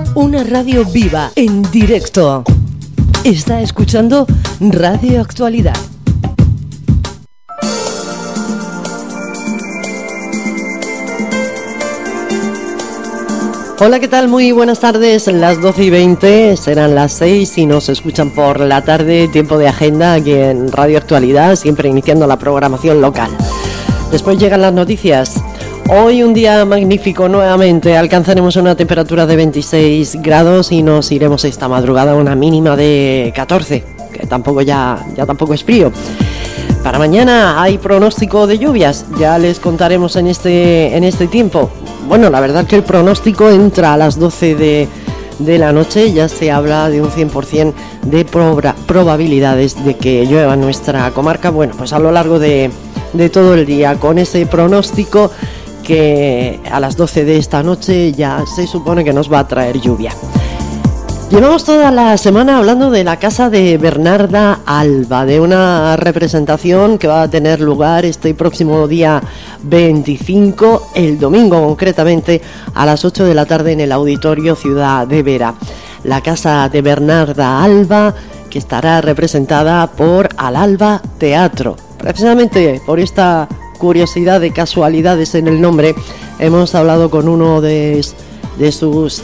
Una radio viva, en directo. Está escuchando Radio Actualidad. Hola, ¿qué tal? Muy buenas tardes. Las 12:20, serán las 6 y nos escuchan por la tarde. Tiempo de agenda aquí en Radio Actualidad, siempre iniciando la programación local. Después llegan las noticias. Hoy un día magnífico nuevamente, alcanzaremos una temperatura de 26 grados y nos iremos esta madrugada a una mínima de 14, que tampoco ya tampoco es frío. Para mañana hay pronóstico de lluvias, ya les contaremos en este tiempo. Bueno, la verdad que el pronóstico entra a las 12 de la noche, ya se habla de un 100% de probabilidades de que llueva en nuestra comarca. Bueno, pues a lo largo de todo el día, con ese pronóstico que a las 12 de esta noche ya se supone que nos va a traer lluvia. Llevamos toda la semana hablando de la casa de Bernarda Alba, de una representación que va a tener lugar este próximo día 25, el domingo concretamente, a las 8 de la tarde en el Auditorio Ciudad de Vera. La casa de Bernarda Alba, que estará representada por Al Alba Teatro. Precisamente por esta curiosidad de casualidades en el nombre, hemos hablado con uno de sus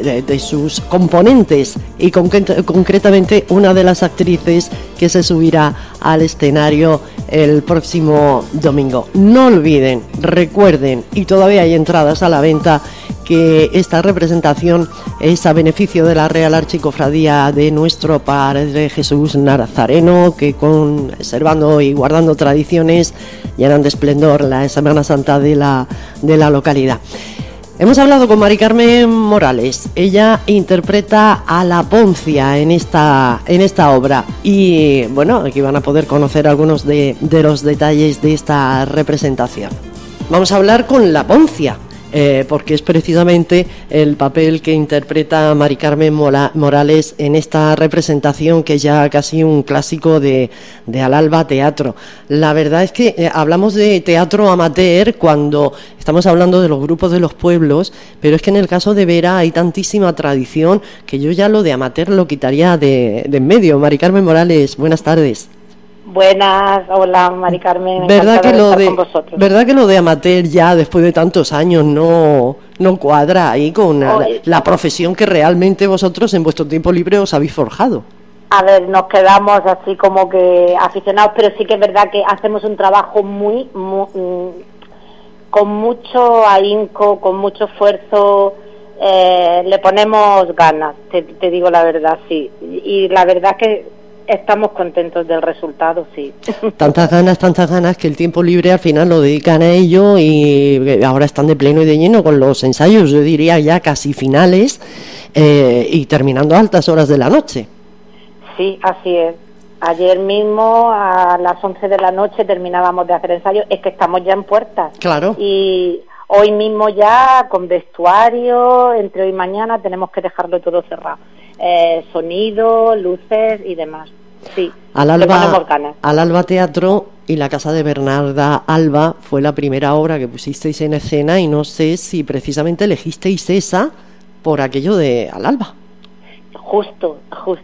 componentes y concretamente una de las actrices que se subirá al escenario el próximo domingo. No olviden, recuerden, y todavía hay entradas a la venta, que esta representación es a beneficio de la Real Archicofradía de Nuestro Padre Jesús Nazareno, que conservando y guardando tradiciones llenan de esplendor la Semana Santa de la localidad. Hemos hablado con Mari Carmen Morales. Ella interpreta a la Poncia en esta obra y bueno, aquí van a poder conocer algunos de los detalles de esta representación. Vamos a hablar con la Poncia, porque es precisamente el papel que interpreta Mari Carmen Morales en esta representación, que es ya casi un clásico de Al Alba Teatro. La verdad es que hablamos de teatro amateur cuando estamos hablando de los grupos de los pueblos, pero es que en el caso de Vera hay tantísima tradición que yo ya lo de amateur lo quitaría de en medio. Mari Carmen Morales, buenas tardes. Buenas, hola Mari Carmen, ¿Verdad que lo de con vosotros? ¿Verdad que lo de amateur ya después de tantos años no cuadra ahí con la profesión que realmente vosotros en vuestro tiempo libre os habéis forjado? A ver, nos quedamos así como que aficionados, pero sí que es verdad que hacemos un trabajo muy con mucho ahínco, con mucho esfuerzo, le ponemos ganas, te digo la verdad, sí, y la verdad que estamos contentos del resultado, sí. Tantas ganas que el tiempo libre al final lo dedican a ello y ahora están de pleno y de lleno con los ensayos, yo diría ya casi finales, y terminando a altas horas de la noche. Sí, así es. Ayer mismo a las 11 de la noche terminábamos de hacer ensayos, es que estamos ya en puertas. Claro. Y hoy mismo ya con vestuario, entre hoy y mañana tenemos que dejarlo todo cerrado. Sonido, luces y demás. Sí, Al Alba Teatro y la casa de Bernarda Alba fue la primera obra que pusisteis en escena y no sé si precisamente elegisteis esa por aquello de Al Alba. Justo.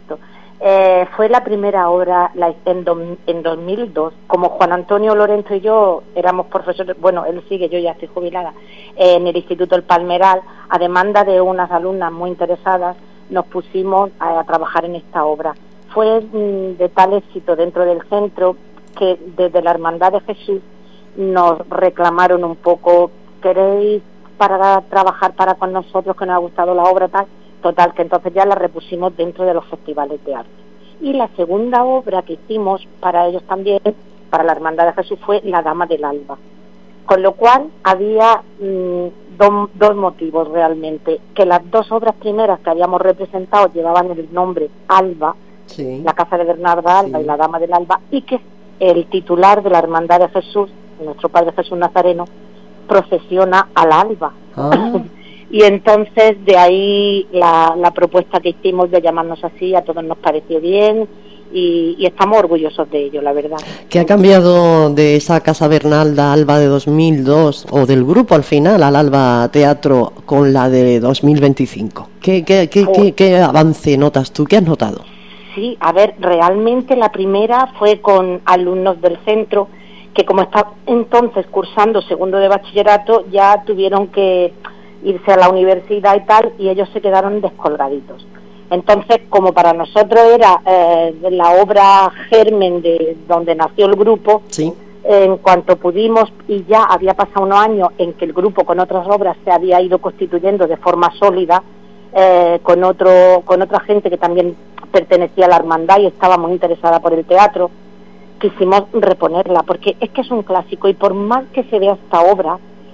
Fue la primera obra en 2002, como Juan Antonio Lorenzo y yo éramos profesores, bueno, él sigue, yo ya estoy jubilada, en el Instituto El Palmeral, a demanda de unas alumnas muy interesadas, nos pusimos a trabajar en esta obra. Fue de tal éxito dentro del centro que desde la Hermandad de Jesús nos reclamaron un poco, ¿queréis trabajar para con nosotros, que nos ha gustado la obra tal? Total, que entonces ya la repusimos dentro de los festivales de arte. Y la segunda obra que hicimos para ellos también, para la Hermandad de Jesús, fue La Dama del Alba. Con lo cual había dos motivos realmente, que las dos obras primeras que habíamos representado llevaban el nombre Alba, sí, la casa de Bernarda Alba, sí, y La Dama del Alba, y que el titular de la Hermandad de Jesús, nuestro Padre Jesús Nazareno, procesiona al alba. Y entonces de ahí la propuesta que hicimos de llamarnos así, a todos nos pareció bien, y estamos orgullosos de ello, la verdad. ¿Qué ha cambiado de esa Casa Bernalda Alba de 2002 o del grupo al final al Alba Teatro con la de 2025? ¿Qué avance notas tú? ¿Qué has notado? Sí, a ver, realmente la primera fue con alumnos del centro que, como está entonces cursando segundo de bachillerato, ya tuvieron que irse a la universidad y tal, y ellos se quedaron descolgaditos. Entonces, como para nosotros era la obra germen de donde nació el grupo, sí, en cuanto pudimos, y ya había pasado unos años en que el grupo con otras obras se había ido constituyendo de forma sólida, con otra gente que también pertenecía a la hermandad y estaba muy interesada por el teatro, quisimos reponerla, porque es que es un clásico, y por más que se vea esta obra,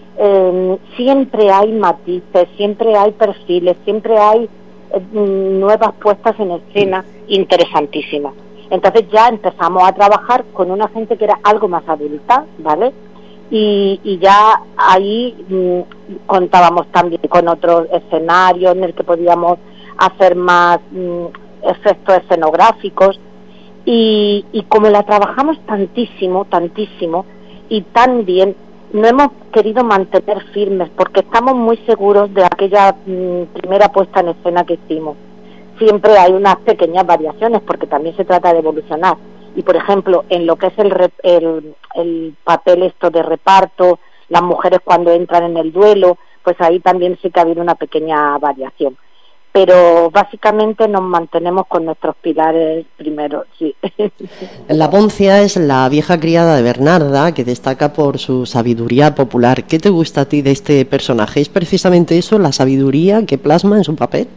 siempre hay matices, siempre hay perfiles, siempre hay nuevas puestas en escena interesantísimas. Entonces ya empezamos a trabajar con una gente que era algo más adulta, ¿vale? Y ya ahí contábamos también con otros escenarios en el que podíamos hacer más efectos escenográficos, y como la trabajamos tantísimo y tan bien, no hemos querido mantener firmes porque estamos muy seguros de aquella primera puesta en escena que hicimos. Siempre hay unas pequeñas variaciones porque también se trata de evolucionar, y por ejemplo en lo que es el papel esto de reparto, las mujeres cuando entran en el duelo, pues ahí también sí que ha habido una pequeña variación, pero básicamente nos mantenemos con nuestros pilares primero, sí. La Poncia es la vieja criada de Bernarda, que destaca por su sabiduría popular. ¿Qué te gusta a ti de este personaje? ¿Es precisamente eso, la sabiduría que plasma en su papel?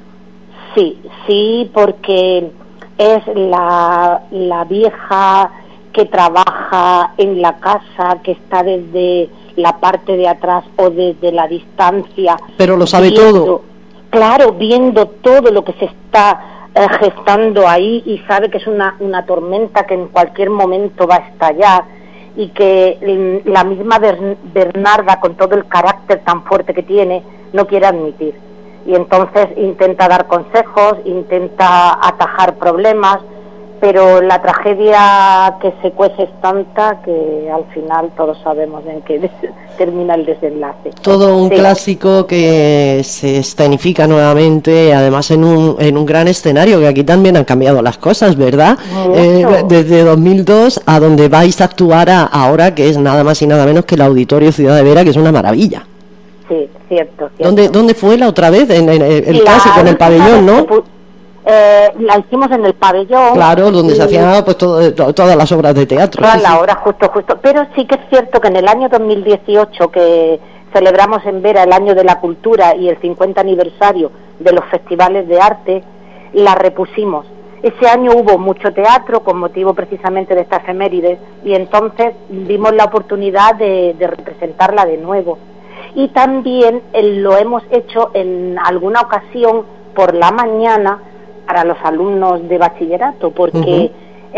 Sí, porque es la vieja que trabaja en la casa, que está desde la parte de atrás o desde la distancia. Pero lo sabe todo. Claro, viendo todo lo que se está gestando ahí, y sabe que es una tormenta que en cualquier momento va a estallar, y que la misma Bernarda, con todo el carácter tan fuerte que tiene, no quiere admitir. Y entonces intenta dar consejos, intenta atajar problemas, pero la tragedia que se cuece es tanta que al final todos sabemos en qué termina el desenlace. Todo un clásico que se escenifica nuevamente, además en un gran escenario, que aquí también han cambiado las cosas, ¿verdad? Desde 2002 a donde vais a actuar ahora, que es nada más y nada menos que el Auditorio Ciudad de Vera, que es una maravilla. Sí, cierto. ¿Dónde fue la otra vez? En el clásico, en el pabellón, ¿no? La hicimos en el pabellón. Claro, donde se hacían pues todas las obras de teatro. Todas las obras, justo. Pero sí que es cierto que en el año 2018, que celebramos en Vera el Año de la Cultura y el 50 aniversario de los festivales de arte, la repusimos. Ese año hubo mucho teatro con motivo precisamente de esta efeméride, y entonces vimos la oportunidad de representarla de nuevo. Y también lo hemos hecho en alguna ocasión por la mañana para los alumnos de bachillerato, porque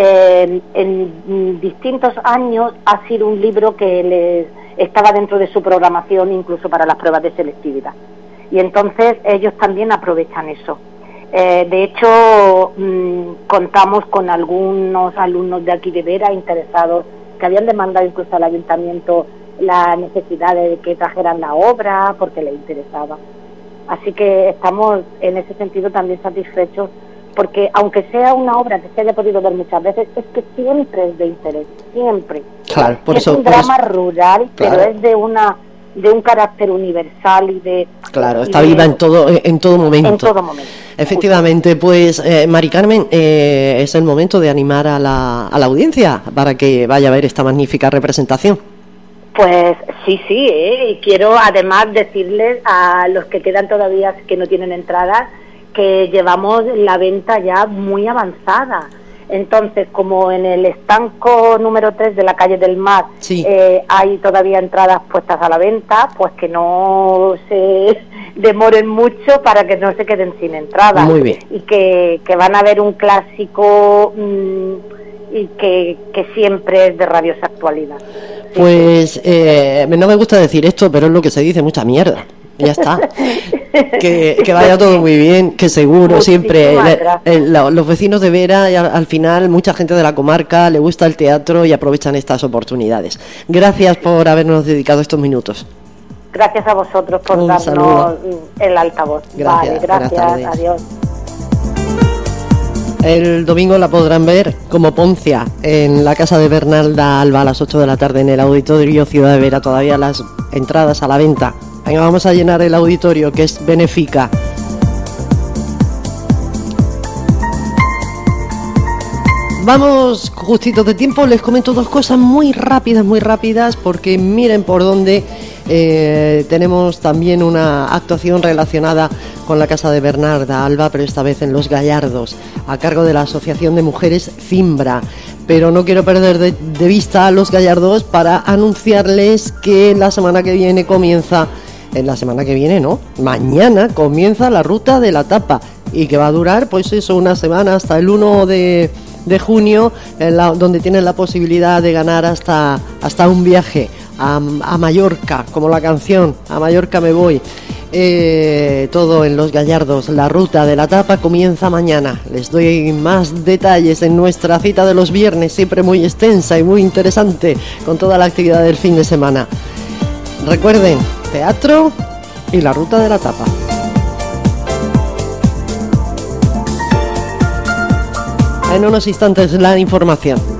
en distintos años ha sido un libro que les estaba dentro de su programación, incluso para las pruebas de selectividad, y entonces ellos también aprovechan eso. De hecho, contamos con algunos alumnos de aquí de Vera interesados, que habían demandado incluso al ayuntamiento la necesidad de que trajeran la obra porque les interesaba. Así que estamos en ese sentido también satisfechos, porque aunque sea una obra que se haya podido ver muchas veces, es que siempre es de interés, siempre. Claro, es un drama rural, claro, pero es de un carácter universal y de... Claro, está viva en todo momento. En todo momento. Efectivamente, pues Mari Carmen, es el momento de animar a la audiencia para que vaya a ver esta magnífica representación. Pues sí, y quiero además decirles a los que quedan todavía que no tienen entradas que llevamos la venta ya muy avanzada. Entonces, como en el estanco número 3 de la calle del Mar, sí, hay todavía entradas puestas a la venta, pues que no se demoren mucho para que no se queden sin entradas. Muy bien. Y que van a ver un clásico y que siempre es de rabiosa actualidad. Pues no me gusta decir esto, pero es lo que se dice, mucha mierda. Ya está. Que vaya todo muy bien, que seguro Muchísimas siempre gracias. los vecinos de Vera y al final mucha gente de la comarca le gusta el teatro y aprovechan estas oportunidades. Gracias por habernos dedicado estos minutos. Gracias a vosotros por Un darnos saludo. el altavoz. Gracias, Vale, buenas tardes. gracias, adiós. El domingo la podrán ver como Poncia en la casa de Bernalda Alba a las 8 de la tarde en el Auditorio Ciudad de Vera. Todavía las entradas a la venta. Venga, vamos a llenar el auditorio, que es Benefica. Vamos justitos de tiempo, les comento dos cosas muy rápidas, porque miren por dónde tenemos también una actuación relacionada con la casa de Bernarda Alba, pero esta vez en Los Gallardos, a cargo de la Asociación de Mujeres Cimbra. Pero no quiero perder de vista a Los Gallardos para anunciarles que la semana que viene comienza, mañana comienza la Ruta de la Tapa, y que va a durar, pues eso, una semana hasta el 1 de junio, donde tienen la posibilidad de ganar hasta un viaje a Mallorca, como la canción A Mallorca me voy. Todo en Los Gallardos. La Ruta de la Tapa comienza mañana. Les doy más detalles en nuestra cita de los viernes, siempre muy extensa y muy interesante, con toda la actividad del fin de semana. Recuerden, teatro y la Ruta de la Tapa. En unos instantes la información.